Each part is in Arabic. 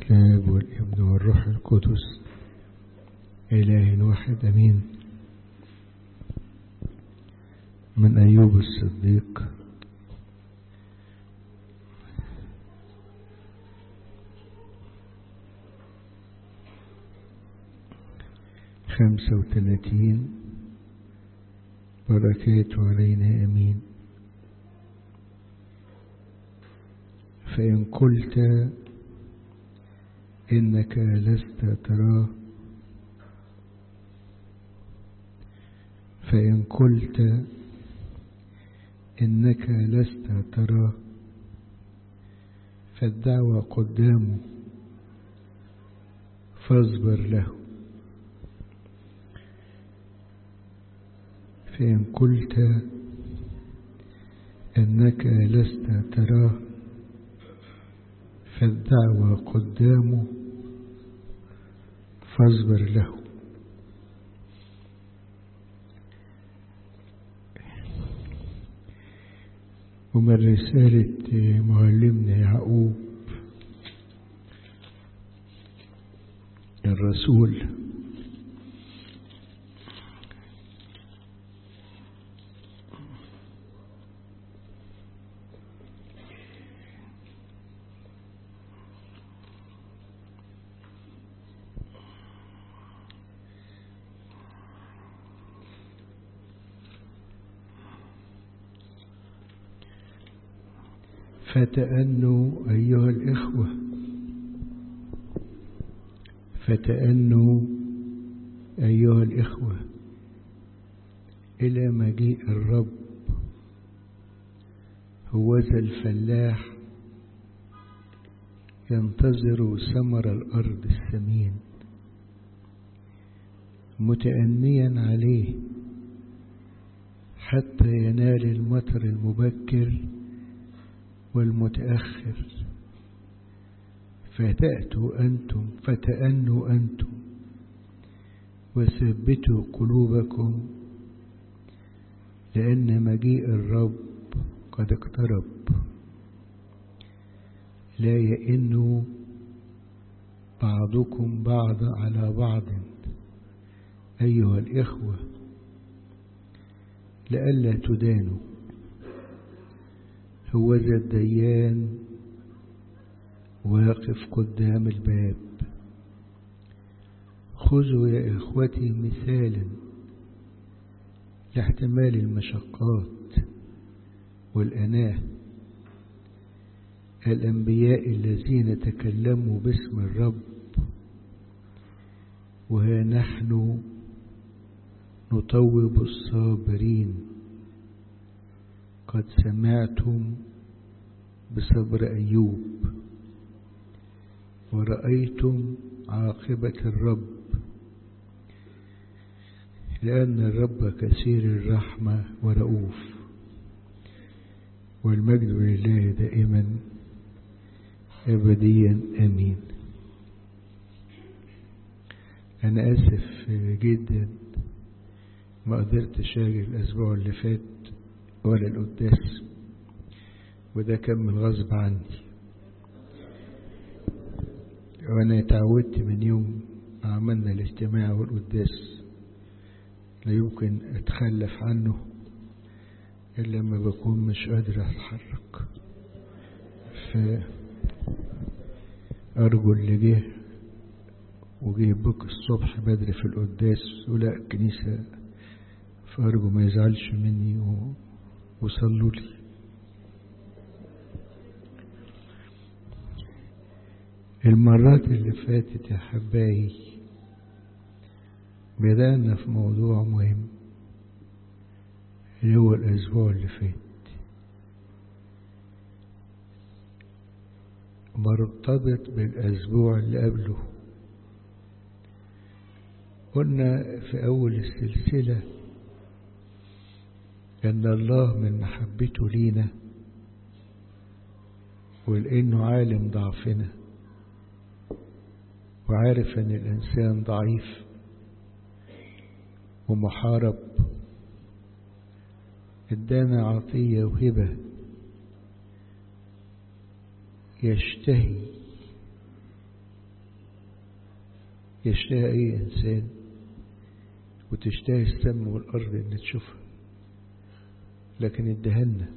الآب والابن والروح القدس إله واحد أمين. من أيوب الصديق. خمسة وثلاثين. بركاته علينا أمين. فإن قلت إنك لست تراه، فإن قلت إنك لست تراه فالدعوة قدامه فاصبر له. فإن قلت إنك لست تراه فالدعوة قدامه فاصبر له. ومن رسالة معلمنا يعقوب الرسول فتأنوا أيها الإخوة، فتأنوا أيها الإخوة إلى مجيء الرب. هوذا الفلاح ينتظر ثمر الأرض الثمين متأنيا عليه حتى ينال المطر المبكر والمتأخر. فتأنوا أنتم وثبتوا قلوبكم، لأن مجيء الرب قد اقترب. لا يئن بعضكم بعض على بعض أيها الإخوة لئلا تدانوا. هوذا الديان واقف قدام الباب. خذوا يا إخوتي مثالا لاحتمال المشقات والأناة. الأنبياء الذين تكلموا باسم الرب، وها نحن نطوب الصابرين. قد سمعتم بصبر أيوب ورأيتم عاقبة الرب، لأن الرب كثير الرحمة ورؤوف. والمجد لله دائما أبديا آمين. أنا آسف جدا ما قدرتش أجي الأسبوع اللي فات ولا القداس، وده كان من غصب عني. وأنا اتعودت من يوم ما عملنا الاجتماع والقداس لا يمكن أتخلف عنه إلا لما بكون مش قادر أتحرك. فأرجو اللي جه وجه بك الصبح بدري في القداس ولا الكنيسة، فأرجو ما يزعلش مني وصلوا لي. المرات اللي فاتت يا حبايبي بدأنا في موضوع مهم اللي هو الأسبوع اللي فات، مرتبط بالأسبوع اللي قبله. قلنا في أول السلسلة أن الله من محبته لينا ولأنه عالم ضعفنا وعارف أن الإنسان ضعيف ومحارب، ادانا عطية وهبة يشتهي يشتهي أي إنسان وتشتهي السماء والأرض إن تشوفها، لكن ادهلنا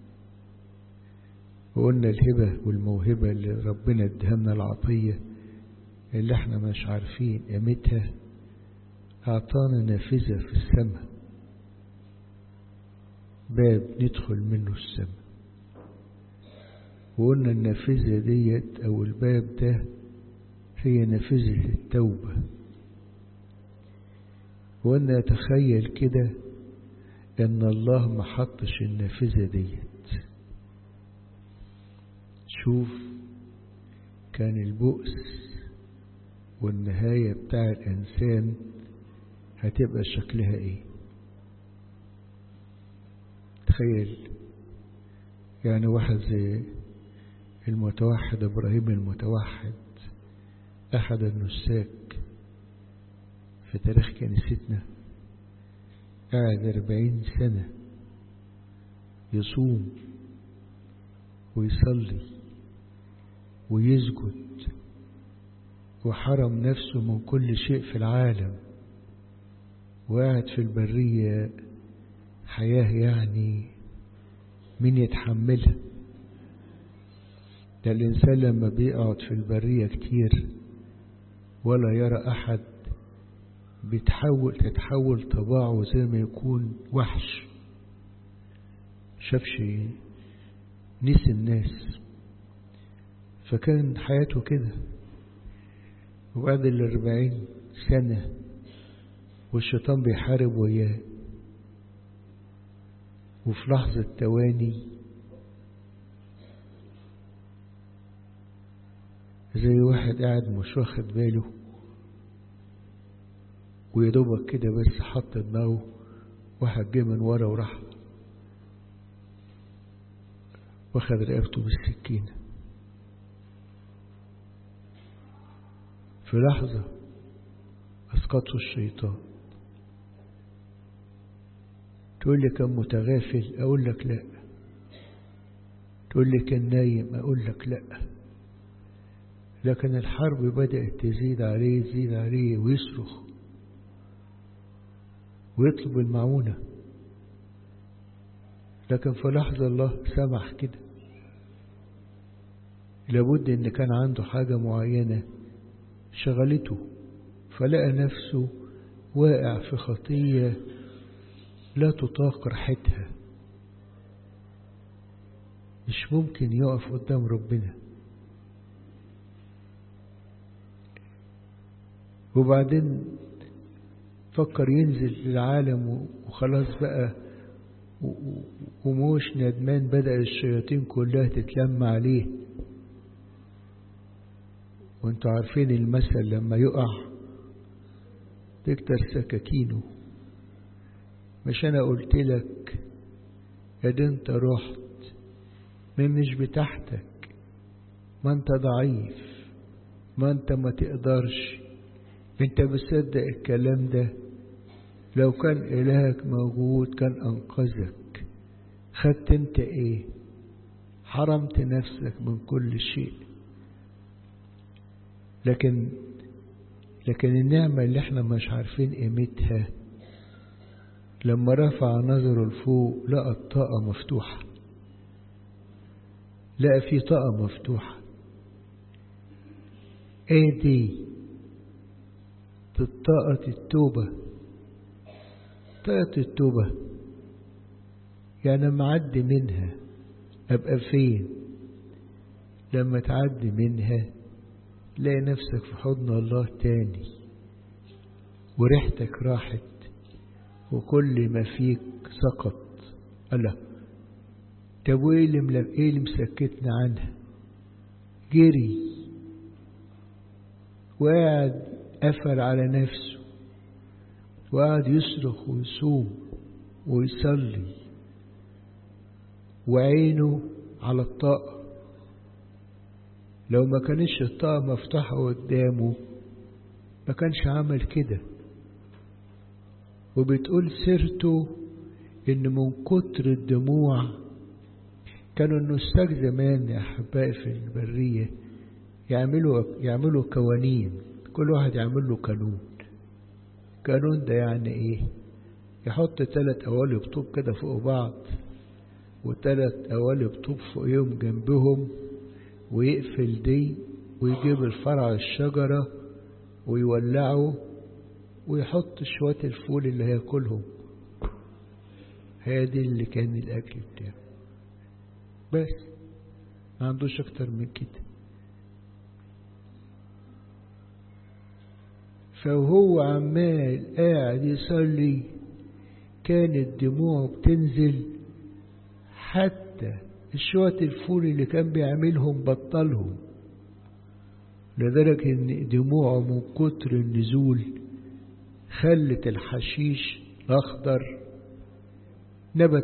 وقلنا الهبة والموهبة اللي ربنا ادهلنا، العطية اللي احنا مش عارفين قيمتها، أعطانا نافذة في السماء، باب ندخل منه السماء. وقلنا النافذة ديت أو الباب ده هي نافذة التوبة. وقلنا تخيل كده إن الله ما حطش النافذة ديت، شوف كان البؤس والنهاية بتاع الإنسان هتبقى شكلها إيه. تخيل يعني واحد زي المتوحد إبراهيم المتوحد، أحد النساك في تاريخ كنيستنا، قاعد 40 سنة يصوم ويصلي ويسجد وحرم نفسه من كل شيء في العالم، وقاعد في البرية حياة يعني مين يتحملها؟ ده الإنسان لما بيقعد في البرية كتير ولا يرى أحد تتحول طباعه زي ما يكون وحش، شافش نسي الناس، فكان حياته كده. وبعد 40 سنة والشيطان بيحارب وياه، وفي لحظة تواني زي واحد قاعد مش واخد باله ويدوبك كده بس حط دماغه، واحد جه من ورا وراح واخد رقبته بالسكينة في لحظة أسقطه الشيطان. تقول لي كان متغافل، أقول لك لا. تقول لي كان نايم، أقول لك لا. لكن الحرب بدأت تزيد عليه ويصرخ ويطلب المعونة، لكن في لحظة الله سمح كده. لابد ان كان عنده حاجة معينة شغلته، فلقى نفسه واقع في خطية لا تطاق ريحتها، مش ممكن يقف قدام ربنا. وبعدين فكر ينزل للعالم وخلاص بقى وموش ندمان، بدأ الشياطين كلها تتلم عليه. وانتوا عارفين المثل لما يقع تكتر سكاكينه. مش انا قلت لك يا ده انت رحت مش بتاعتك، ما انت ضعيف، ما انت ما تقدرش، انت بتصدق الكلام ده؟ لو كان إلهك موجود كان أنقذك. خدت انت ايه؟ حرمت نفسك من كل شيء. لكن النعمة اللي احنا مش عارفين قيمتها، لما رفع نظره لفوق لقى الطاقة مفتوحة، لقى في طاقة مفتوحة. ايه دي؟ طاقة التوبة. طاقة التوبة يعني معدي منها أبقى فين؟ لما تعدي منها لاقي نفسك في حضن الله تاني، وريحتك راحت وكل ما فيك سقط. الله، طب وايه اللي مسكتنا عنها؟ جري وقاعد قفل على نفسه وقعد يصرخ ويصوم ويصلي وعينه على الطاقة. لو ما كانش الطاقة مفتوحة قدامه ما كانش عمل كده. وبتقول سيرته ان من كتر الدموع كانوا النساك زمان يا احبائي في البرية يعملوا كل واحد يعمل له كانون. كانون ده يعني ايه؟ يحط 3 قوالب طوب كده فوق بعض، و3 قوالب طوب فوقيهم جنبهم، ويقفل دي، ويجيب الفرع الشجرة ويولعه، ويحط شوية الفول اللي هياكلهم. هي دي اللي كان الأكل بتاعه، بس ما عندوش أكتر من كده. فهو عمال قاعد يصلي كانت دموعه بتنزل، حتى شوية الفول اللي كان بيعملهم بطلهم، لدرجة ان دموعه من كتر النزول خلت الحشيش الأخضر نبت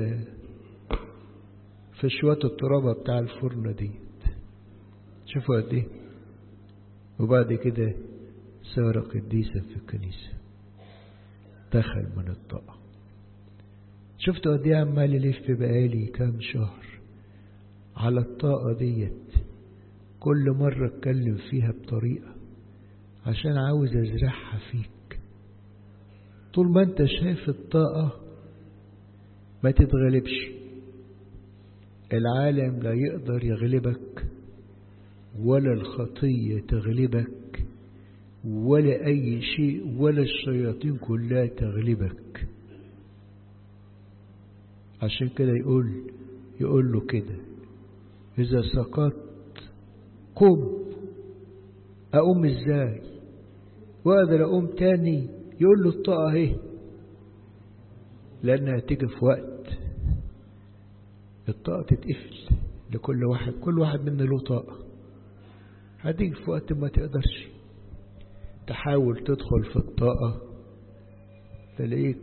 في شوية الترابة بتاع الفرن ديت. شوفوا قد ايه. وبعد كده صار قديسا في الكنيسة، دخل من الطاقة. شفتوا قد ايه عمال يلف بقالي كام شهر على الطاقة ديت، كل مرة اتكلم فيها بطريقة عشان عاوز ازرعها فيك. طول ما انت شايف الطاقة ما تتغلبش. العالم لا يقدر يغلبك، ولا الخطية تغلبك، ولا أي شيء، ولا الشياطين كلها تغلبك. عشان كده يقول له كده: إذا سقطت قم. أقوم إزاي وأقدر أقوم تاني؟ يقول له الطاقة اهي، لأنها تيجي في وقت الطاقة تتقفل لكل واحد. كل واحد منا له طاقة، هتيجي في وقت ما تقدرش. تحاول تدخل في الطاقة تلاقيك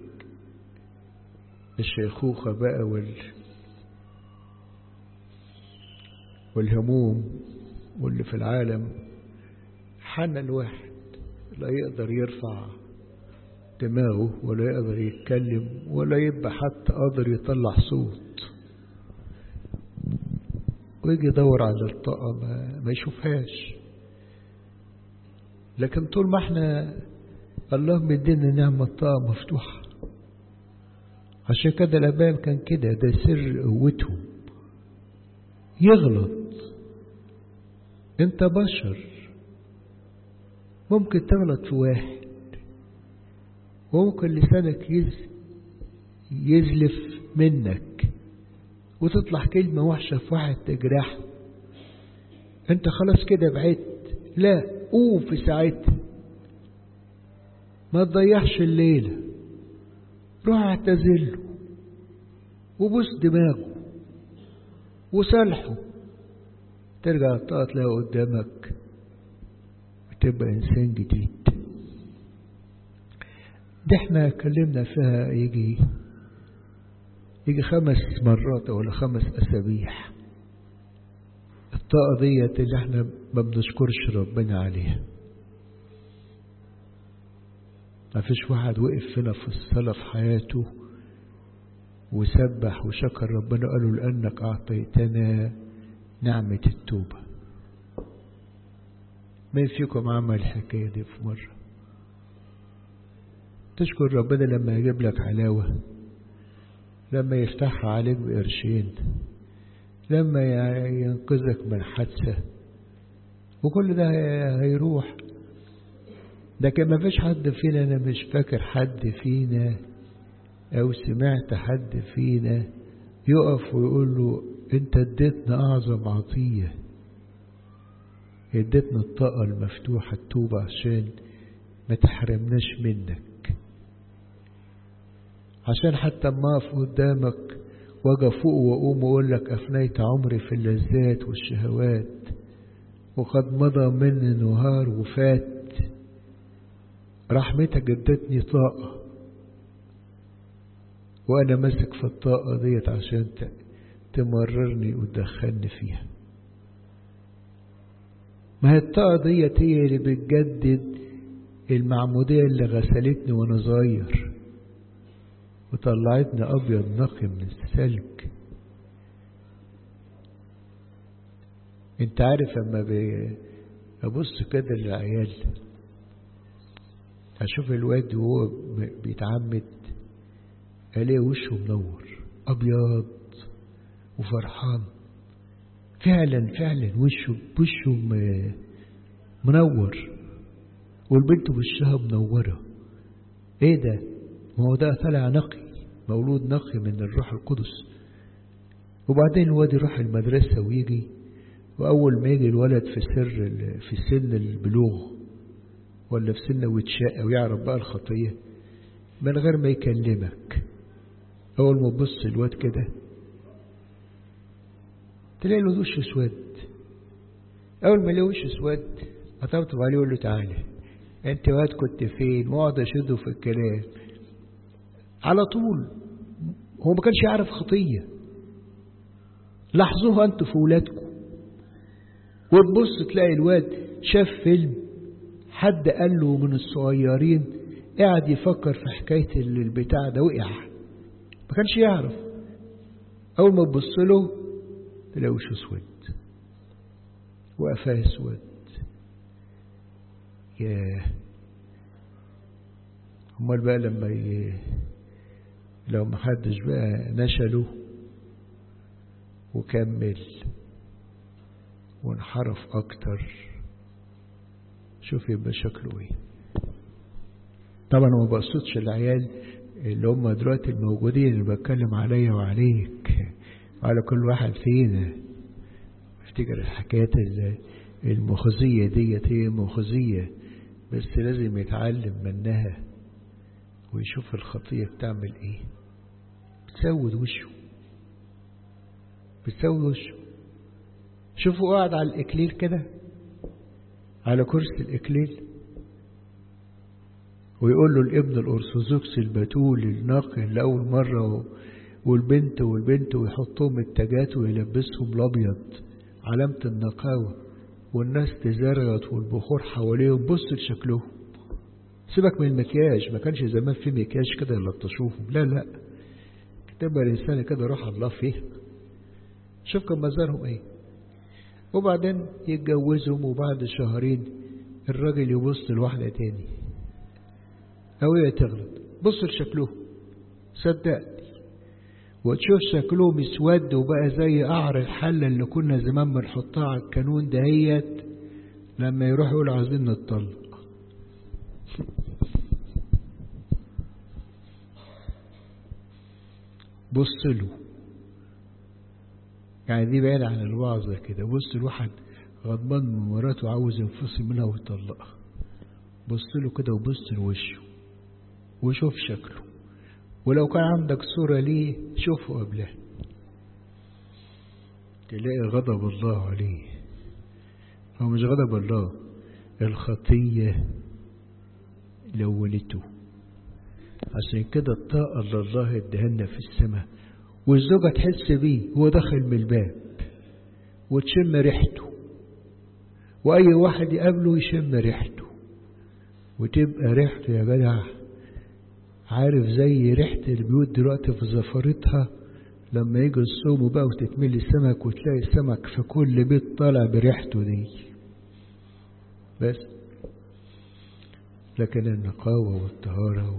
الشيخوخة بقى والهموم واللي في العالم حن الواحد لا يقدر يرفع دماغه، ولا يقدر يتكلم، ولا يبقى حتى قادر يطلع صوت. ويجي يدور على الطاقة ما يشوفهاش. لكن طول ما احنا الله مدينا نعمة الطاقة مفتوحة. عشان كده الآباء كان كده، ده سر قوتهم. يغلط، انت بشر، ممكن تغلط في واحد، وممكن لسانك يزلف منك وتطلع كلمة وحشة في واحد تجرحه. انت خلاص كده بعدت. لا، قوم في ساعتها، ما تضيعش الليلة، روح اعتزله وبوس دماغه وصالحه، ترجع الطاقة تلاقيه قدامك وتبقى إنسان جديد. دي احنا اتكلمنا فيها يجي 5 مرات ولا 5 أسابيع. الطاقة ديت اللي احنا ما بنشكرش ربنا عليها. ما فيش واحد وقف فينا في الصلاة في حياته وسبح وشكر ربنا قالوا لأنك أعطيتنا نعمة التوبة. مين فيكم عمل الحكاية دي في مرة؟ تشكر ربنا لما يجيب لك علاوة، لما يفتحها عليك بقرشين، لما ينقذك من حادثة، وكل ده هيروح. لكن ما فيش حد فينا، أنا مش فاكر حد فينا أو سمعت حد فينا يقف ويقول له أنت اديتنا أعظم عطية، اديتنا الطاقة المفتوحة التوبة عشان ما تحرمناش منك، عشان حتى ما أقف قدامك واجي فوق وأقوم وأقول لك أفنيت عمري في اللذات والشهوات وقد مضى مني نهار وفات. رحمتك ادتني طاقة وأنا ماسك في الطاقة ديت عشان تمررني وتدخلني فيها. ما هي الطاقة ديت هي اللي بتجدد المعمودية اللي غسلتني وأنا صغير وطلعتني أبيض نقي من الثلج. انت عارف اما ابص كده للعيال أشوف الواد وهو بيتعمد ألاقي وشه منور أبيض وفرحان، فعلا فعلا وشه منور، والبنت وشها منورة. ايه ده؟ ما هو ده طلع نقي، مولود نقي من الروح القدس. وبعدين الواد يروح المدرسة ويجي، وأول ما يجي الولد في سن البلوغ ولا في سن ويتشاء ويعرف بقى الخطية، من غير ما يكلمك أول ما تبص الواد كده تلاقي له وش اسود. أول ما يلاقي وش اسود أطبطب عليه ويقول له تعالى أنت واد كنت فين، واقعد أشده في الكلام على طول. هو ما كانش يعرف خطية. لاحظوها أنتوا في ولادكم، وتبص تلاقي الواد شاف فيلم حد قال له من الصغيرين، قاعد يفكر في حكاية البتاع ده وقع، ما كانش يعرف. أول ما تبص له تلاقي وشه اسود وقفاه اسود. ياه، امال بقى لو ما حدش بقى نشله وكمل وانحرف اكتر، شوف يبقى شكله ايه. طبعا ما بقصدش العيال اللي هم دلوقتي الموجودين، اللي بتكلم عليا وعليك وعلى كل واحد فينا. افتكر الحكايات المخزية ديت هي مخزية، بس لازم يتعلم منها ويشوف الخطية بتعمل ايه. بتسود وشه. شوفوا قاعد على الإكليل كده، على كرسي الإكليل، ويقول له الابن الأرثوذكسي البتول الناقي لأول مرة، والبنت ويحطهم التاجات ويلبسهم الأبيض علامة النقاوة، والناس تزرغت والبخور حواليهم. بص لشكلهم، سيبك من المكياج، ما كانش زمان في مكياج كده يلطشوهم، لا تبقى الإنسان كده روح الله فيه. شوف كم مزارهم ايه. وبعدين يتجوزهم، وبعد شهرين الراجل يبص لواحدة تاني أو هي تغلط. بص لشكلهم صدقني، وتشوف شكلهم اسود وبقى زي قعر الحلة اللي كنا زمان بنحطها على الكانون دهيت لما يروح يقول عايزين نتطلق. بص له، يعني دي بعيد عن الوعظة كده. بص الواحد غضبان من مراته عاوز ينفصل منها ويطلقها، بص له كده وبص لوشه وشوف شكله. ولو كان عندك صورة ليه شوفه قبلها، تلاقي غضب الله عليه. هو مش غضب الله، الخطية لولته. عشان كده الطاقة اللي الله ادهلنا في السماء، والزوجة تحس بيه هو داخل من الباب وتشم ريحته، وأي واحد يقابله يشم ريحته، وتبقى ريحته يا جدع عارف زي ريحة البيوت دلوقتي في زفرتها لما يجي الصوم بقى وتتملي السمك وتلاقي السمك في كل بيت طالع بريحته دي بس. لكن النقاوة والطهارة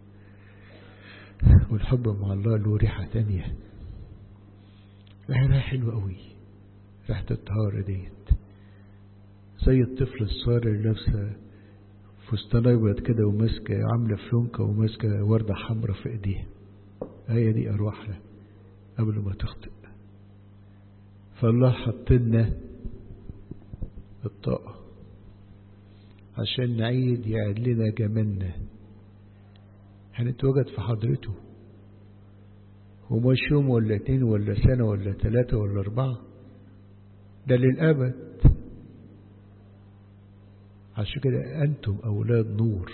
والحب مع الله له ريحة تانية، ريحة حلوة قوي، ريحة الطهارة ديت. زي الطفل الصغير اللي لابسه فستان ابيض كده وماسكه عامله فلونكه وماسكه ورده حمراء في ايديها، هي دي ارواحنا قبل ما تخطئ. فالله حط لنا الطاقه عشان نعيد يعيد لنا جمالنا، هنتواجد في حضرته، ومش يوم ولا 2 ولا سنة ولا 3 ولا 4، ده للأبد. عشان كده أنتم أولاد نور.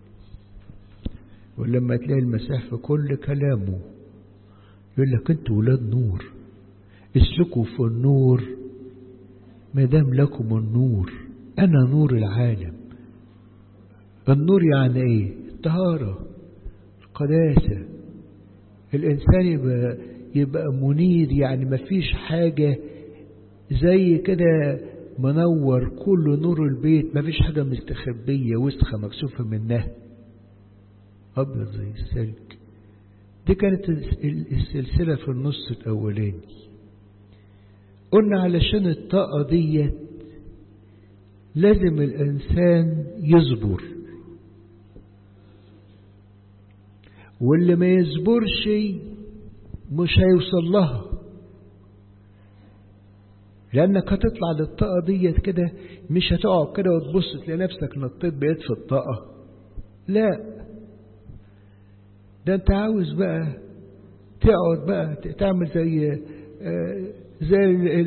ولما تلاقي المسيح في كل كلامه يقول لك أنتم أولاد نور، اسلكوا في النور ما دام لكم النور، أنا نور العالم. النور يعني إيه؟ الطهارة، القداسة. الإنسان يبقى منير، يعني ما فيش حاجة زي كده منور، كل نور البيت، ما فيش حاجة مستخبية وسخة مكسوفة منها. أبيض زي السلك. دي كانت السلسلة في النص الأولاني. قلنا علشان الطاقة دي لازم الإنسان يصبر، واللي ما يصبرش مش هيوصل لها، لأنك هتطلع للطاقة دي كده مش هتقعد كده وتبص تلاقي نفسك نطيت بقيت في الطاقة. لا، ده انت عاوز بقى تقعد بقى تعمل زي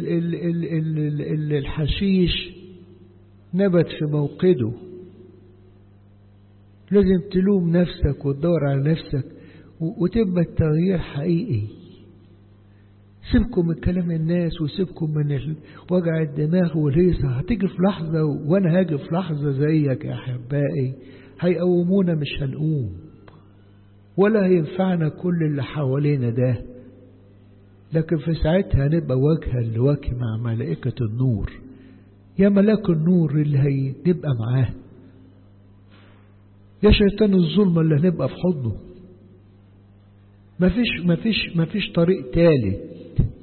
الحشيش نبت في موقده. لازم تلوم نفسك وتدور على نفسك وتبقى التغيير حقيقي. سيبكم من كلام الناس وسيبكم من وجع الدماغ والهيصة. هتيجي في لحظة وانا هاجي في لحظة زيك يا أحبائي هيقومونا مش هنقوم، ولا هينفعنا كل اللي حوالينا ده، لكن في ساعتها هنبقى وجها لوجه مع ملائكة النور. يا ملاك النور اللي هنبقى معاه، يا شيطان الظلمة اللي هنبقى في حضنه. مفيش طريق تالت.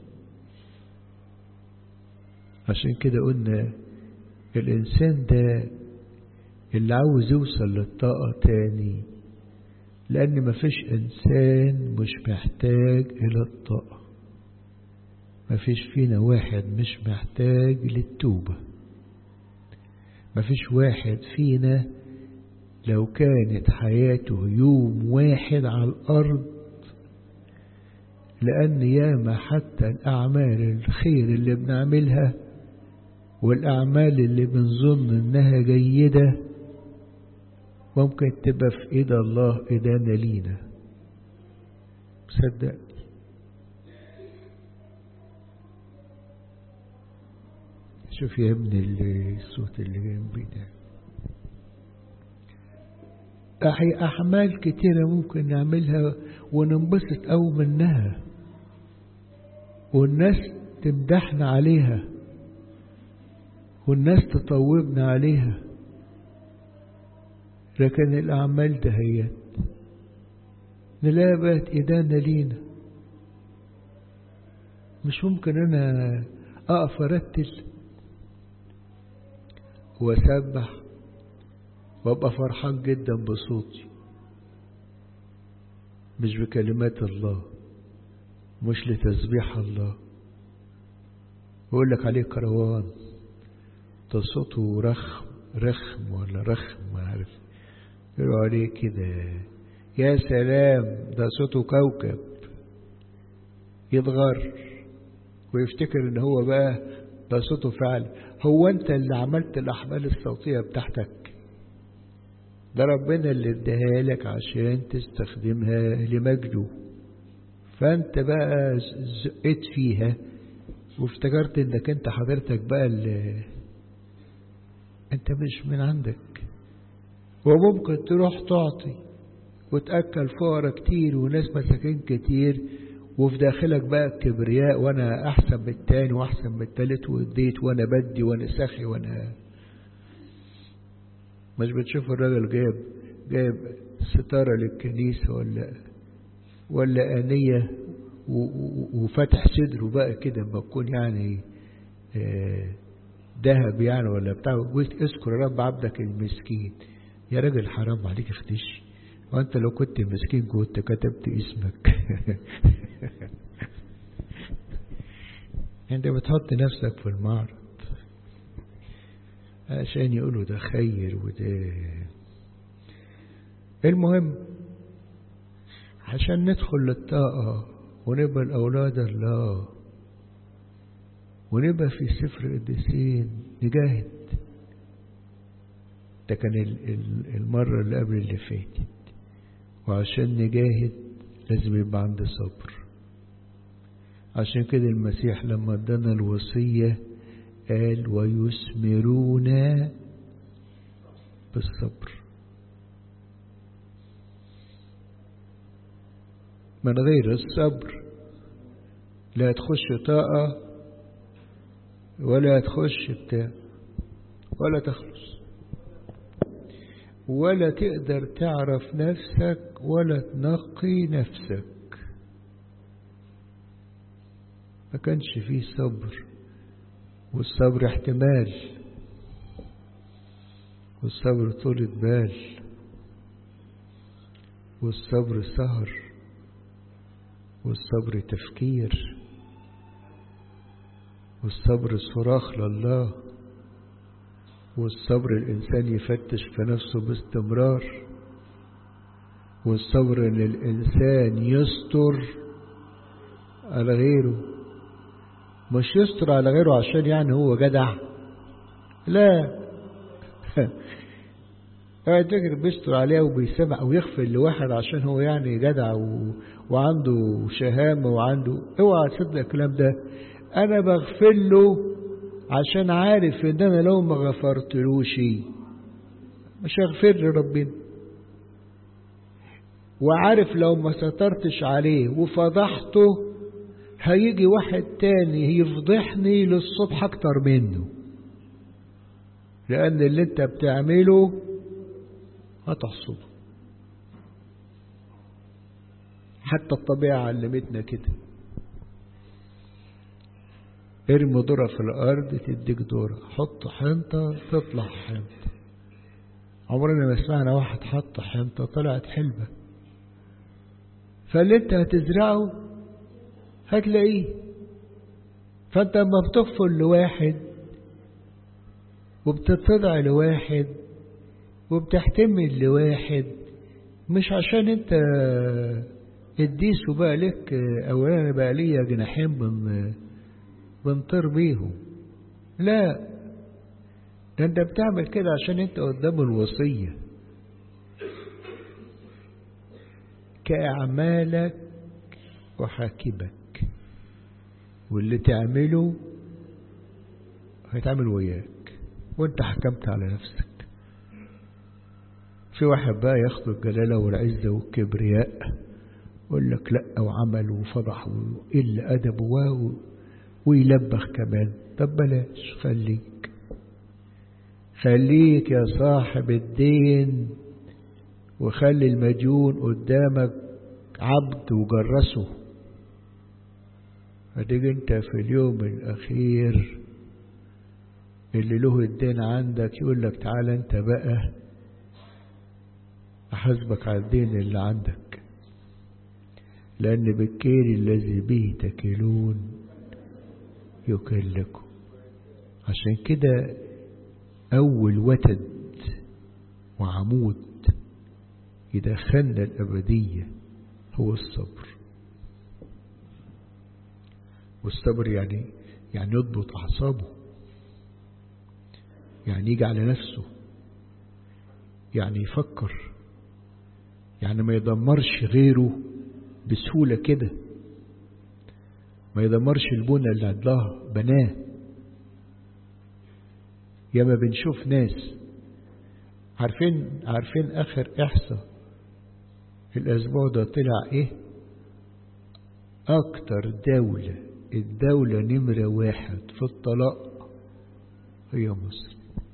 عشان كده قلنا الإنسان ده اللي عاوز يوصل للطاقة تاني، لأن مفيش إنسان مش محتاج إلى الطاقة. مفيش فينا واحد مش محتاج للتوبة. مفيش واحد فينا لو كانت حياته يوم واحد على الأرض، لأن ياما حتى الأعمال الخير اللي بنعملها والأعمال اللي بنظن إنها جيدة ممكن تبقى في إيد الله إدانة لينا. صدق. شوف يا ابني الصوت اللي جنبي ده. أعمال كتيرة ممكن نعملها وننبسط أو منها والناس تمدحنا عليها والناس تطوبنا عليها، لكن الأعمال دهيت نلاقي بقت إدانة لينا. مش ممكن أنا أقف أرتل وأسبح وأبقى فرحان جدا بصوتي، مش بكلمات الله، مش لتسبيح الله، ويقول لك عليه كروان، ده صوته رخم ولا رخم ما عارف، يقولوا عليه كده يا سلام ده صوته كوكب، يتغر ويفتكر ان هو بقى ده صوته فعلا. هو انت اللي عملت الاحبال الصوتية بتاعتك؟ ده ربنا اللي اداها لك عشان تستخدمها لمجده، فانت بقى زقت فيها وافتكرت انك انت حضرتك بقى اللي انت مش من عندك. وممكن تروح تعطي وتأكل فقراء كتير وناس مساكين كتير، وفي داخلك بقى الكبرياء وانا احسن من التاني واحسن من التالت واديت وانا بدي وانا سخي وانا مش بتشوف الراجل جايب ستارة للكنيسة ولا آنية وفتح صدره بقى كده ما تكون يعني ذهب يعني ولا بتاع، قلت اذكر رب عبدك المسكين. يا راجل حرام عليك اختش، وانت لو كنت مسكين كنت كتبت اسمك. انت بتحط نفسك في المعرض عشان يقولوا ده خير وده. المهم عشان ندخل للطاقة ونبقى الأولاد الله ونبقى في سفر القديسين نجاهد. ده كان المرة اللي قبل اللي فاتت. وعشان نجاهد لازم يبقى عندي صبر. عشان كده المسيح لما ادانا الوصية قال ويثمرون بالصبر. من غير الصبر لا تخش طاقة ولا تخش بتاع ولا تخلص. ولا تقدر تعرف نفسك ولا تنقي نفسك. ما كانش فيه صبر، والصبر احتمال، والصبر طولة بال، والصبر سهر، والصبر تفكير، والصبر صراخ لله، والصبر الإنسان يفتش في نفسه باستمرار، والصبر إن الإنسان يستر على غيره. مش يستر على غيره عشان يعني هو جدع، لا تجر بيستر عليه وبيسمع أو يغفل لواحد عشان هو يعني جدع وعنده شهامة وعنده. اوعى تصدق الكلام ده. أنا بغفل له عشان عارف إن أنا لو ما غفرتلوش مش هغفر لربنا، وعارف لو ما سترتش عليه وفضحته هيجي واحد تاني يفضحني للصبح أكتر منه، لأن اللي أنت بتعمله هتحصده. حتى الطبيعة علمتنا كده، ارمي ذرة في الأرض تديك ذرة، حط حنطة تطلع حنطة. عمرنا ما سمعنا واحد حط حنطة طلعت حلبة. فاللي انت هتزرعه هتلاقيه. فانت لما بتغفل لواحد وبتتضع لواحد وبتحتمل لواحد، مش عشان انت اديس وبقى لك اولا بقى ليا جناحين بنطير بيهم، لا، ده انت بتعمل كده عشان انت قدام الوصية. كأعمالك وحاكمك، واللي تعمله هيتعمل وياك وانت حكمت على نفسك. في واحد بقى ياخد الجلالة والعزة والكبرياء يقول لك لا وعمل وفضح وقل أدب ويلبخ كمان. طب بلاش، خليك يا صاحب الدين، وخلي المديون قدامك عبد وجرسه. هتيجي انت في اليوم الأخير اللي له الدين عندك يقول لك تعالى انت بقى أحاسبك على الدين اللي عندك، لأن بالكيل الذي به تكلون يكلكم. عشان كده أول وتد وعمود يدخلنا الأبدية هو الصبر. والصبر يعني يضبط أعصابه، يعني يجي على نفسه، يعني يفكر، يعني ما يدمرش غيره بسهولة كده، ما يدمرش البنى اللي عندها بناه. ياما بنشوف ناس عارفين آخر إحصاء الأسبوع ده طلع إيه؟ أكتر الدولة نمرة 1 في الطلاق هي مصر.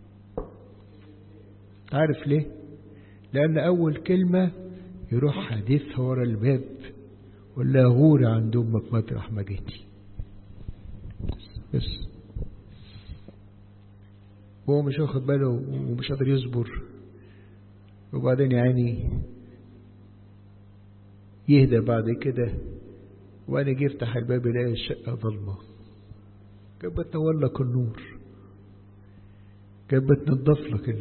عارف ليه؟ لأن أول كلمة يروح حديثها ورا الباب ولا غورة عند أمك مطرح ما جيتي، بس هو مش واخد باله ومش قادر يصبر. وبعدين يعني يهدى بعد كده، وأنا جي افتح الباب يلاقي الشقة ظلمة. كانت بتنور لك النور، كانت بتنضف لك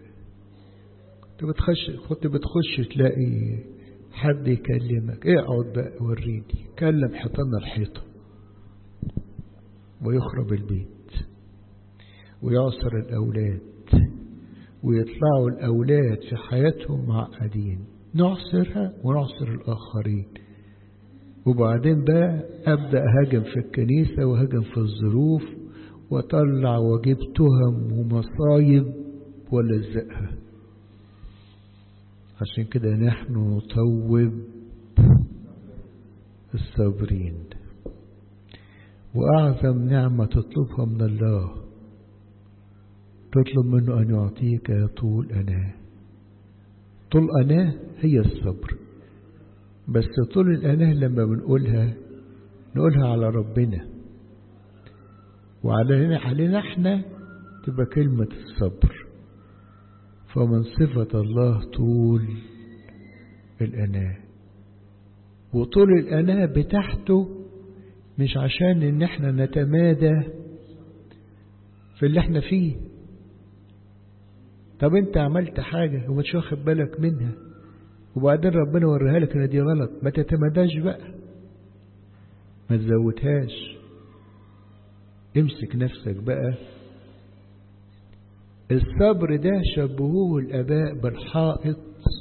كنت بتخش تلاقي حد يكلمك، اقعد بقى وريني. كلم حيطان الحيطة ويخرب البيت ويعصر الأولاد ويطلعوا الأولاد في حياتهم معقدين، نعصرها ونعصر الآخرين. وبعدين بقى أبدأ هاجم في الكنيسة وهاجم في الظروف وطلع واجيب تهم ومصايب ولا الزقها. عشان كده نحن نطوب الصابرين. وأعظم نعمة تطلبها من الله، تطلب منه أن يعطيك طول أناه. طول أناه هي الصبر. بس طول الأناه لما بنقولها نقولها على ربنا، وعلينا احنا تبقى كلمة الصبر. فمن صفة الله طول الأناه، وطول الأناه بتاعته مش عشان ان احنا نتمادى في اللي احنا فيه. طب انت عملت حاجة ومش واخد بالك منها، وبعدين ربنا وريها لك ان دي غلط، ما تتمداش بقى، ما تزودهاش، امسك نفسك بقى. الصبر ده شبهوه الآباء بالحائط،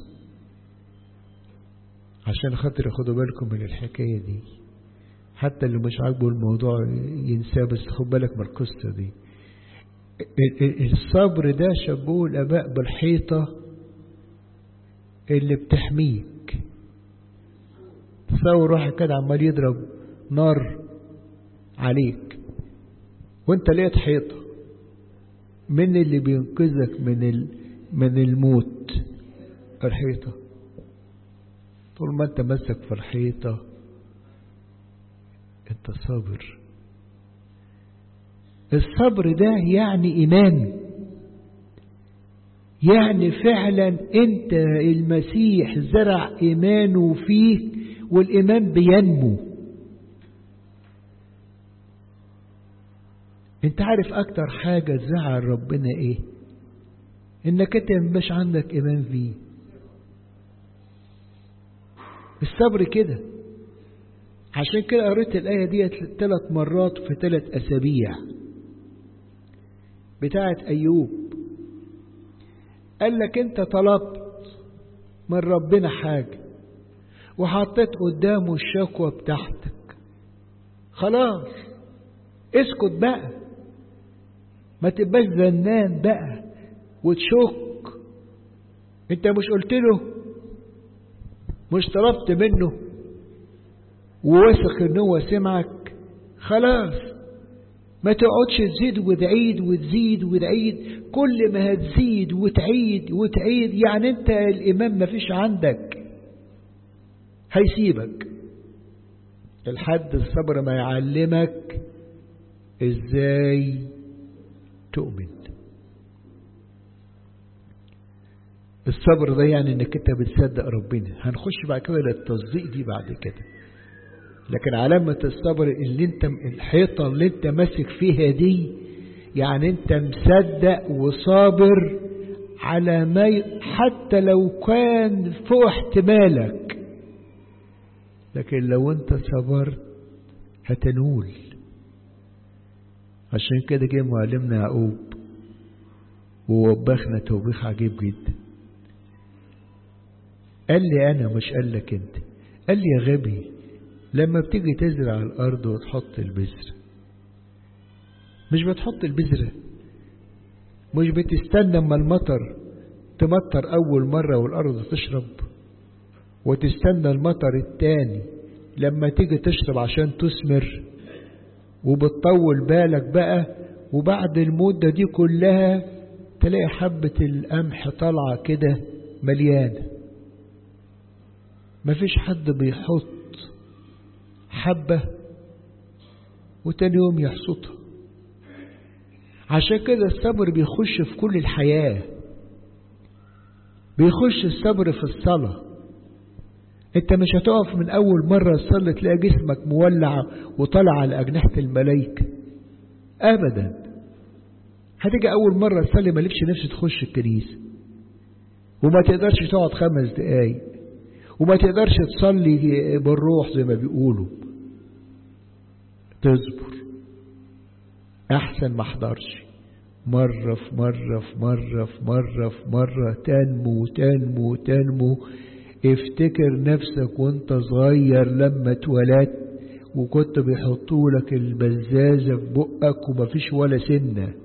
عشان خاطر خدوا بالكم من الحكاية دي، حتى اللي مش عاجبه الموضوع ينساه، بس خد بالك من القصة دي. الصبر ده شبهوه الآباء بالحيطة اللي بتحميك. تصور واحد كده عمال يضرب نار عليك وانت لقيت حيطة، من اللي بينقذك من الموت؟ الحيطة. طول ما انت ماسك في الحيطة انت صابر. الصبر ده يعني إيمان، يعني فعلا انت المسيح زرع إيمانه فيك، والإيمان بينمو. انت عارف اكتر حاجة تزعل ربنا ايه؟ انك انت مش عندك إيمان فيه. الصبر كده. عشان كده قريت الآية دي 3 مرات في 3 أسابيع بتاعت أيوب. قال لك انت طلبت من ربنا حاجة وحطيت قدامه الشكوى بتاعتك، خلاص اسكت بقى، ما تبقاش زنان بقى وتشك. انت مش قلت له، مش طلبت منه وواثق ان هو سمعك؟ خلاص ما تقعدش تزيد وتعيد وتزيد وتعيد. كل ما هتزيد وتعيد وتعيد يعني انت الإيمان ما فيش عندك، هيسيبك لحد الصبر ما يعلمك ازاي تؤمن. الصبر ده يعني انك انت بتصدق ربنا. هنخش بعد كده للتصديق دي بعد كده. لكن علامة الصبر اللي انت الحيطة اللي انت ماسك فيها دي، يعني انت مصدق وصابر على ما حتى لو كان فوق احتمالك، لكن لو انت صبرت هتنول. عشان كده جه معلمنا يعقوب ووبخنا توبيخ عجيب جدا. قال لي انا، مش قال لك انت. قال لي يا غبي، لما بتيجي تزرع الارض وتحط البذر، مش بتحط البذرة، مش بتستنى اما المطر تمطر اول مرة والارض تشرب، وتستنى المطر التاني لما تيجي تشرب عشان تثمر، وبتطول بالك بقى، وبعد المدة دي كلها تلاقي حبة القمح طالعة كده مليانة. مفيش حد بيحط حبة وتاني يوم يحصدها. عشان كده الصبر بيخش في كل الحياة. بيخش الصبر في الصلاة. انت مش هتقف من اول مرة تصلي تلاقي جسمك مولع وطلع على اجنحة الملائكة ابدا. هتيجي اول مرة تصلي مالكش نفس تخش الكنيسة، وما تقدرش تقعد 5 دقايق، وما تقدرش تصلي بالروح زي ما بيقولوا. تصبر احسن ما احضرش. مرة في مرة في مرة في مرة في مرة تنمو تنمو تنمو. افتكر نفسك وانت صغير لما اتولدت وكنت بيحطوا لك البزازة في بقك ومفيش ولا سنة،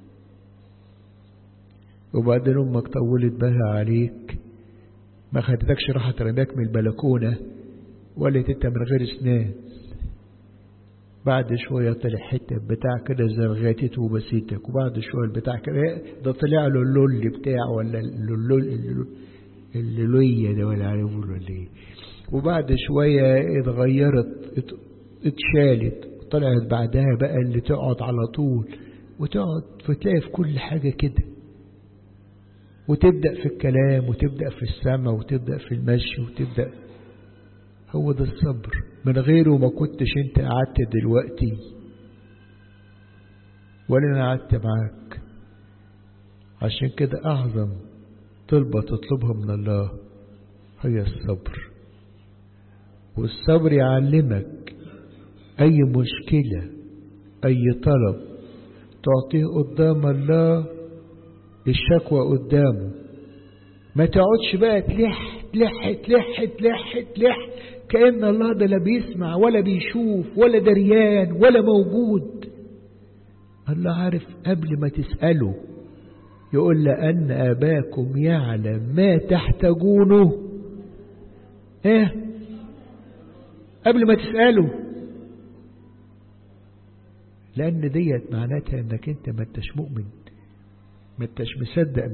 وبعدين امك طولت بها عليك، ما خدتكش راحت رماك من البلكونة ولا انت من غير اسنان. بعد شوية طلع حتة بتاع كده زرغاتت وبسيتك، وبعد شوية البتاع كده ده طلع له اللول بتاعه ولا اللول اللولية ده ولا عارفه ولا ايه. وبعد شوية اتغيرت، اتشالت، طلعت بعدها بقى اللي تقعد على طول، وتقعد فتلاقي في كل حاجة كده، وتبدأ في الكلام، وتبدأ في السمع، وتبدأ في المشي، وتبدأ. هو ده الصبر، من غيره ما كنتش انت قعدت دلوقتي ولا انا قعدت معاك. عشان كده اعظم طلبة تطلبها من الله هي الصبر. والصبر يعلمك اي مشكلة، اي طلب تعطيه قدام الله، الشكوى قدامه، ما تقعدش بقى تلح تلح تلح تلح تلح كأن الله ده لا بيسمع ولا بيشوف ولا دريان ولا موجود. الله عارف قبل ما تسأله، يقول لأن آباكم يعلم ما تحتاجونه قبل ما تسأله. لأن ديت معناتها انك انت ما انتش مؤمن، ما انتش مصدق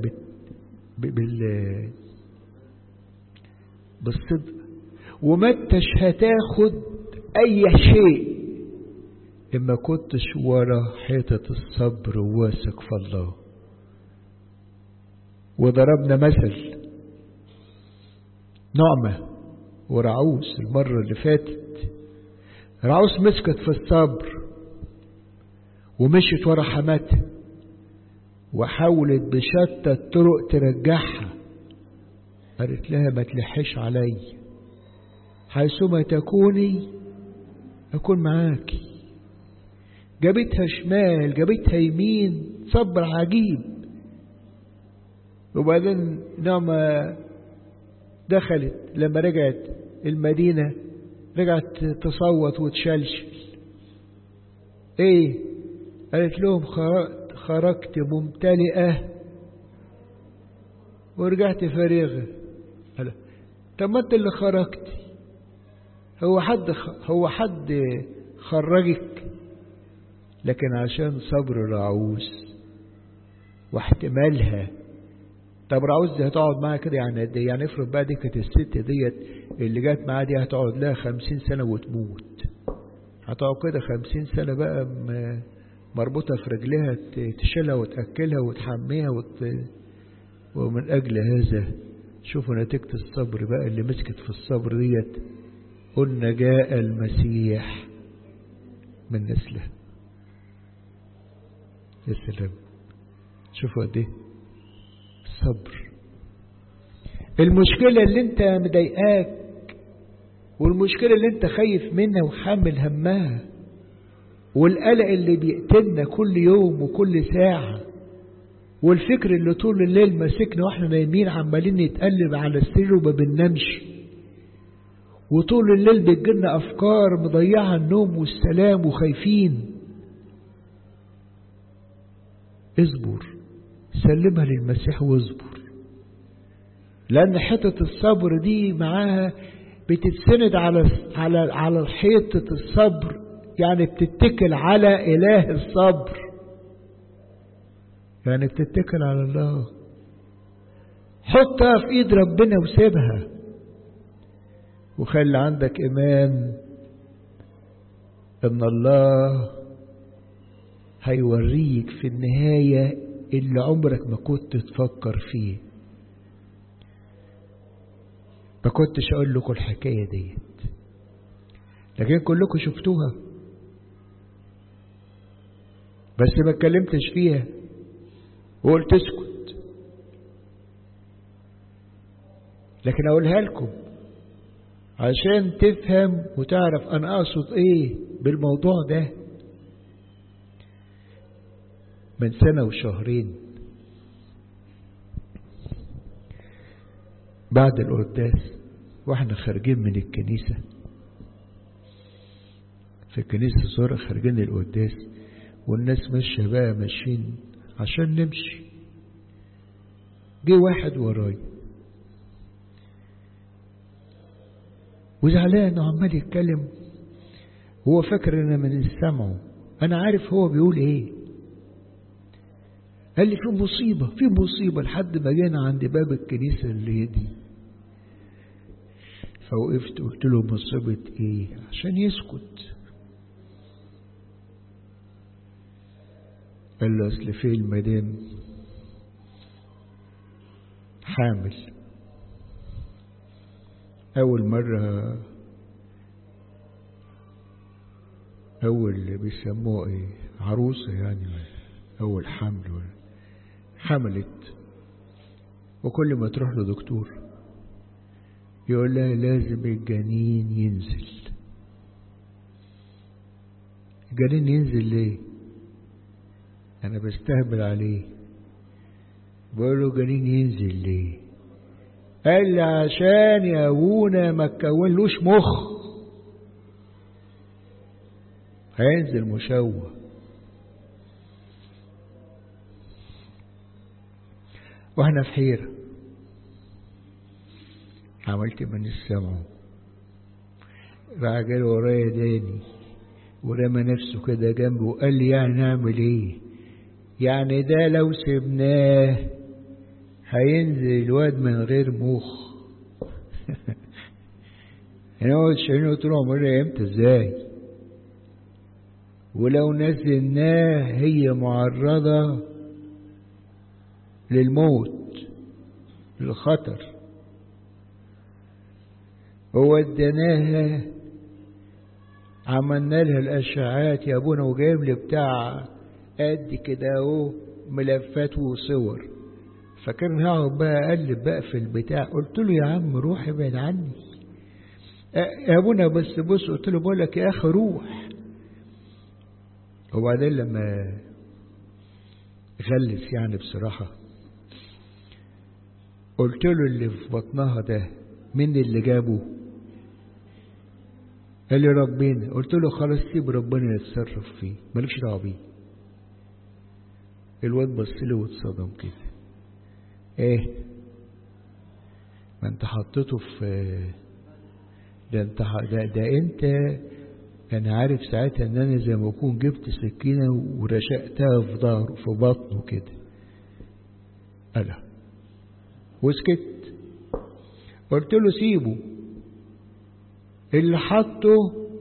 بالصدق، وما انتش هتاخد اي شيء اما كنتش ورا حيطة الصبر وواثق في الله. وضربنا مثل نعمة ورعوس المرة اللي فاتت. رعوس مسكت في الصبر ومشيت ورا حماتها، وحاولت بشتى الطرق ترجعها. قالت لها ما تلحش علي، حيثما تكوني أكون معاكي. جابتها شمال، جابتها يمين، صبر عجيب. وبعدين نعمة دخلت، لما رجعت المدينة رجعت تصوت وتشلشل. ايه؟ قالت لهم خرجت ممتلئة ورجعت فارغة. طب ما انت اللي خرجت، هو حد خرجك؟ لكن عشان صبر رعوس واحتمالها. طب رعوس دي هتقعد معاها كده يعني قد ايه؟ يعني افرض بقى دي كانت الست ديت اللي جات معاها دي هتقعد لها 50 سنة وتموت. هتقعد كده 50 سنة بقى مربوطة في رجلها، تشيلها وتأكلها وتحميها ومن أجل هذا شوفوا نتيجة الصبر بقى اللي مسكت في الصبر ديت. قلنا جاء المسيح من نسله. يا سلام، شوفوا قد ايه الصبر. المشكلة اللي انت مضايقاك والمشكلة اللي انت خايف منها وحامل همها والقلق اللي بيقتلنا كل يوم وكل ساعة والفكر اللي طول الليل ماسكنا واحنا نايمين عمالين نتقلب على السرير وما بننامش، وطول الليل بتجيلنا أفكار مضيعة النوم والسلام وخايفين. اصبر، سلمها للمسيح واصبر، لأن حتة الصبر دي معاها بتتسند على حيطة الصبر، يعني بتتكل على إله الصبر، يعني بتتكل على الله. حطها في إيد ربنا وسيبها، وخلي عندك إيمان إن الله هيوريك في النهاية اللي عمرك ما كنت تفكر فيه. ما كنتش أقول لكم الحكاية ديت، لكن كلكم شفتوها بس ما اتكلمتش فيها وقلت اسكت. لكن أقولها لكم عشان تفهم وتعرف أنا أقصد إيه بالموضوع ده. من سنة وشهرين بعد القداس واحنا خارجين من الكنيسة، في الكنيسة صورة خارجين القداس والناس ماشية بقى ماشيين عشان نمشي، جه واحد وراي وزعلان وعمال يتكلم، هو فاكر ان انا من سمعه انا عارف هو بيقول ايه. قال لي في مصيبة لحد ما جينا عند باب الكنيسة اللي دي فوقفت قلت له مصيبة ايه عشان يسكت. قال له اصل في المدام حامل، اول مرة، اول بيسموه ايه، عروسة يعني، اول حمل، حملت، وكل ما تروح لدكتور يقول لها لازم الجنين ينزل. الجنين ينزل ليه؟ انا بستهبل عليه، بقول له جنين ينزل ليه؟ قال لي عشان يا ابونا ما تكونلوش مخ، هينزل مشوه. واحنا في حيرة. عملت من السمع، راح جاي ورايا داني ورمى نفسه كده جنبه وقال لي يعني نعمل ايه؟ يعني ده لو سبناه هينزل الواد من غير مخ. هنقعد شايلينه طول عمرنا امتى ازاي؟ ولو نزلناه هي معرضة للموت، للخطر. هو اديناها، عملنا لها الاشعاعات يا ابونا، وجايب لي بتاع قد كده اهو ملفات وصور. فكان هقعد بقى اقلب بقى في البتاع. قلت له يا عم روح ابعد عني يا ابونا، بس بص، قلت له بقول لك يا اخي روح. وبعدين لما غلس يعني بصراحة، قلت له اللي في بطنها ده مين اللي جابه؟ قال لي ربنا. قلت له خلاص سيب ربنا يتصرف فيه، مالكش دعوه بيه. الواد بص لي واتصدم كده. ايه ما انت حطيته في ده، انت ده انت. انا عارف ساعتها ان انا زي ما اكون جبت سكينه ورشقتها في ظهره في بطنه كده. قال وسكت. قلت له سيبه، اللي حطه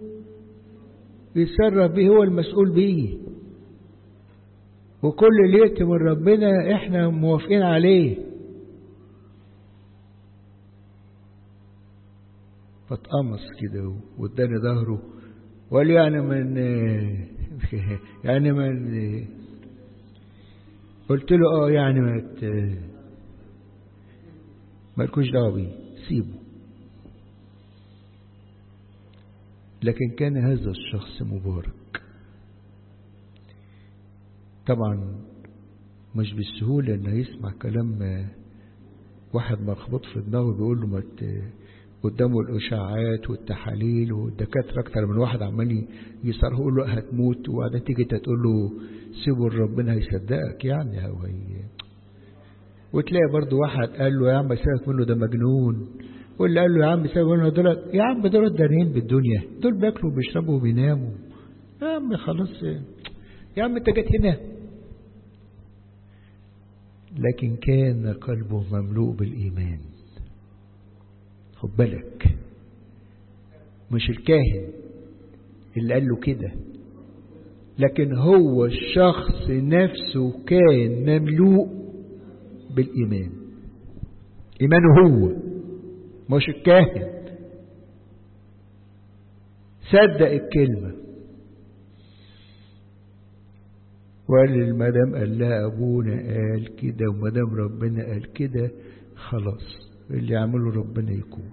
يتصرف بيه، هو المسؤول بيه، وكل اللي يأتي من ربنا احنا موافقين عليه. فاتقمص كده واداني ظهره وقال يعني من قلت له يعني مالكوش دعوه بيه، سيبه. لكن كان هذا الشخص مبارك. طبعا مش بالسهولة انه يسمع كلام واحد مخبوط في دماغه بيقول له قدامه الاشاعات والتحاليل والدكاتره اكتر من واحد عمال يصرخ يقول له هتموت، وبعدين تيجي تقول له سيبه لربنا هيصدقك يعني. هو وتلاقي برضو واحد قال له يا عم سيبك منه ده مجنون، واللي قال له يا عم سيبك منه دول، يا عم دول دارين بالدنيا، دول بياكلوا وبيشربوا وبيناموا، يا عم خلاص يا عم انت جيت هنا. لكن كان قلبه مملوء بالإيمان. خد بالك، مش الكاهن اللي قال له كده، لكن هو الشخص نفسه كان مملوء بالإيمان. إيمانه هو مش الكاهن. صدق الكلمة وقال للمدام، قال لها أبونا قال كده ومدام ربنا قال كده، خلاص اللي يعمله ربنا يكون.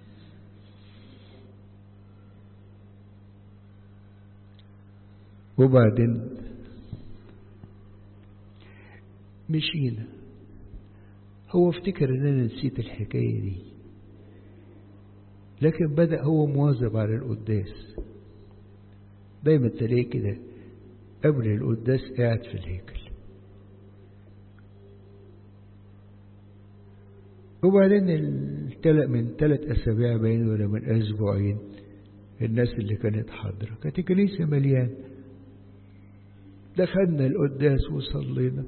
وبعدين مشينا. هو افتكر ان انا نسيت الحكاية دي، لكن بدأ هو مواظب على القداس. دايما تلاقيه كده قبل القداس قاعد في الهيكل. وبعدين من 3 أسابيع باين ولا من أسبوعين، الناس اللي كانت حاضرة كانت الكنيسة مليان. دخلنا القداس وصلينا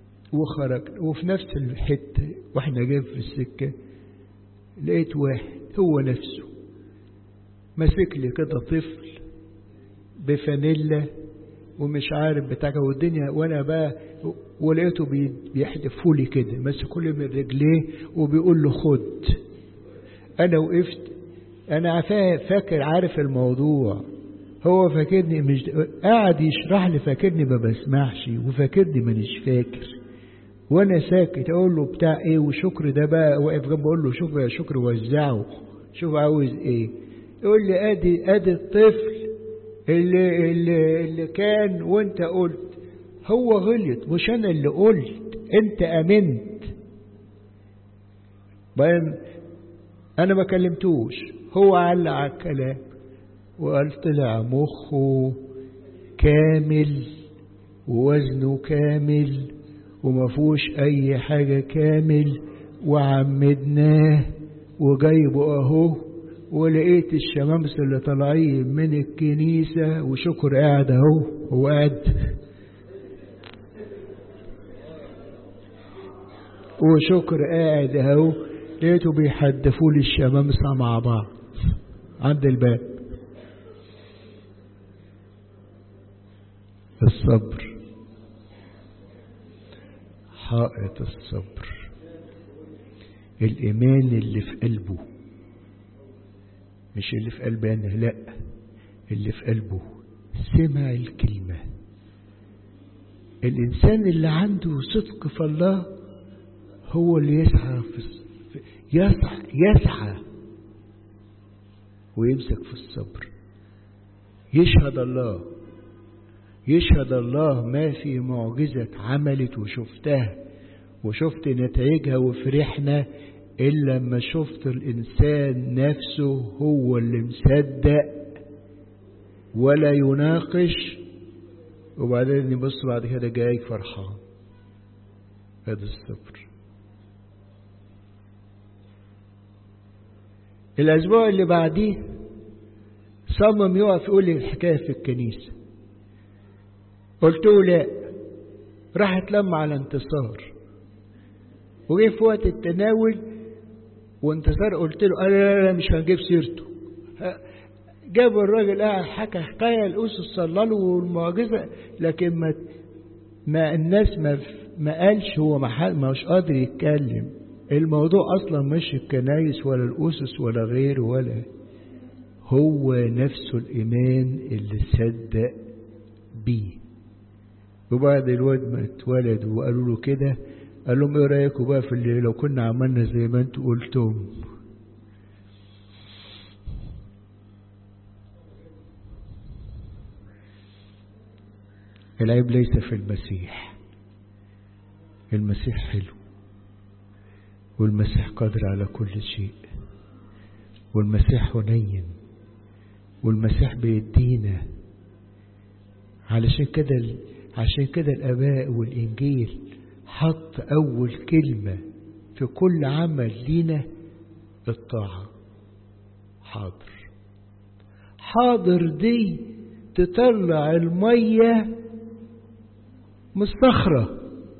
وخرجنا، وفي نفس الحتة واحنا جايين في السكة لقيت واحد هو نفسه ماسك لي كده طفل بفانيلا ومش عارف بتاعه والدنيا، وانا بقى ولقيته بيحدفوا لي كده ماسكوا لي من رجليه وبيقول له خد. انا وقفت، انا فاكر عارف الموضوع، هو فاكرني مش قاعد يشرح لي، فاكرني ما بسمعش وفاكرني مانيش فاكر، وانا ساكت. اقول له بتاع ايه وشكر ده بقى واقف جنبه، اقول له شوف يا شكر وزعه، شوف عاوز ايه. يقول لي ادي الطفل اللي كان وانت قلت. هو غلط مش انا اللي قلت، انت امنت. انا ما كلمتوش، هو علق على الكلام وقال طلع مخه كامل ووزنه كامل وما فيهوش اي حاجة كامل، وعمدناه وجايبه اهو، ولقيت الشمامس اللي طالعين من الكنيسة وشكر قاعد اهو، هو قاعد وشكر قاعد اهو، لقيته بيحدفوا لي الشمامسة مع بعض عند الباب. الصبر، حائط الصبر، الإيمان اللي في قلبه، مش اللي في قلبي أنا، لا، اللي في قلبه سمع الكلمة. الإنسان اللي عنده صدق في الله هو اللي يسعى ويمسك في الصبر. يشهد الله ما في معجزة عملت وشفتها وشفت نتائجها وفرحنا، إلا لما شفت الإنسان نفسه هو اللي مصدق ولا يناقش، وبعدين يبص بعد كده جاي فرحان. هذا الصبر. الأسبوع اللي بعديه صمم يقف يقول لي الحكاية في الكنيسة. قلت له لا، راح اتلم على انتصار، وجي في وقت التناول وانتصار قلت له لا مش هنجيب سيرته. جاب الراجل قاعد حكى حكايه، الاسس صلى له والمعجزه، لكن ما الناس ما قالش، هو مش قادر يتكلم. الموضوع اصلا مش الكنايس ولا الاسس ولا غيره، ولا هو نفسه الايمان اللي صدق بيه. وبعد الواد ما اتولد وقالوا له كده، قال لهم ايه رايكم بقى في اللي لو كنا عملنا زي ما انتوا قلتم؟ العيب ليس في المسيح، المسيح حلو، والمسيح قادر على كل شيء، والمسيح حنين، والمسيح بيدينا. عشان كده الآباء والإنجيل حط أول كلمة في كل عمل لينا الطاعة. حاضر دي تطلع المية مستخرة،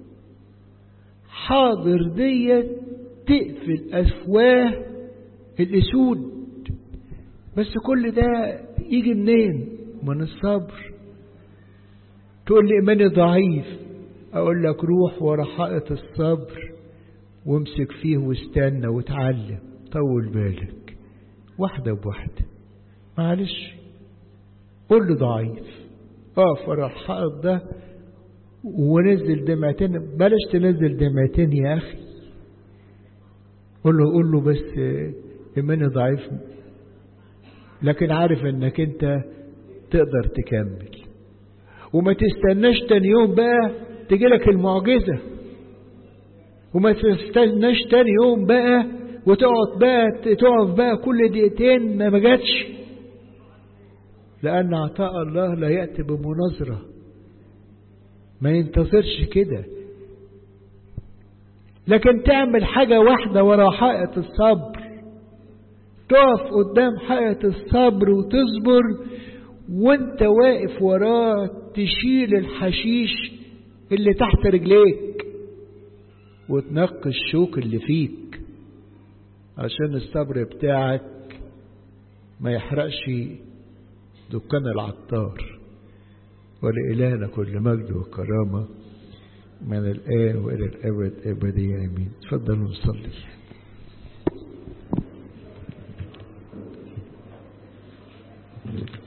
حاضر دي تقفل أفواه الأسود. بس كل ده يجي منين؟ من الصبر. تقول لي إيماني ضعيف، أقول لك روح ورا حائط الصبر وامسك فيه واستنى وتعلم، طول بالك واحدة بواحدة. معلش قول لي ضعيف، اقف ورا الحائط ده ونزل دمعتين، بلاش تنزل دمعتين يا أخي، قول له بس إيماني ضعيف، لكن عارف انك انت تقدر تكمل. وما تستناش تاني يوم بقى تجيلك المعجزة، وما تستناش تاني يوم بقى تقف بقى كل دقيقتين ما جاتش، لأن عطاء الله لا يأتي بمناظرة، ما ينتظرش كده. لكن تعمل حاجة واحدة ورا حائط الصبر، تقف قدام حائط الصبر وتصبر، وانت واقف وراه تشيل الحشيش اللي تحت رجليك وتنقي الشوك اللي فيك. عشان الصبر بتاعك ما يحرقش دكان العطار. ولإلهنا كل مجد وكرامة من الآن وإلى الأبد أبدية آمين. تفضلوا نصلي.